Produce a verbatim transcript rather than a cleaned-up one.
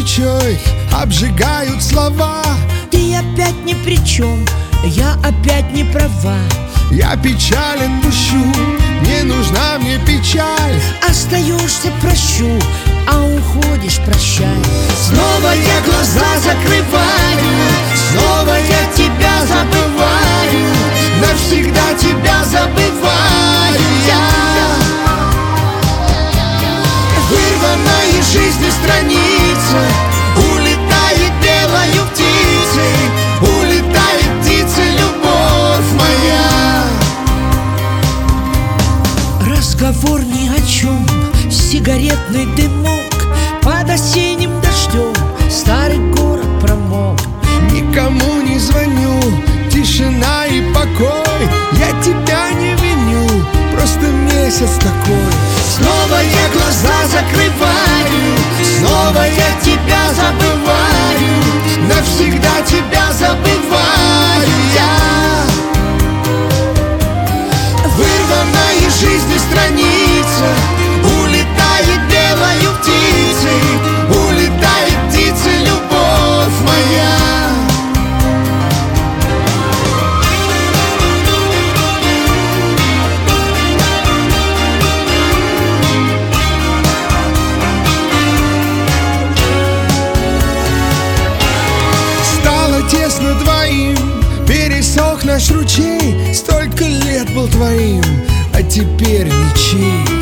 свечой обжигают слова. Ты опять ни при чем, я опять не права. Я печаль отпущу, не нужна мне печаль. Остаешься, прощу, а уходишь, прощай. Снова я глаза закрываю, снова я тебя забываю, навсегда тебя забываю я. Вырвана из жизни страница, улетает белою птицей, улетает птица, любовь моя. Разговор ни о чем, сигаретный дымок под осенним дождем, старый город промок. Никому не звоню, тишина и покой. Я тебя не виню, просто месяц такой. Снова я глаза закрываю, снова я тебя забываю, навсегда тебя забываю я. Вырвана из жизни страница, улетает белою птицей, улетает птица, любовь моя. Тесно двоим, пересох наш ручей. Столько лет был твоим, а теперь ничей.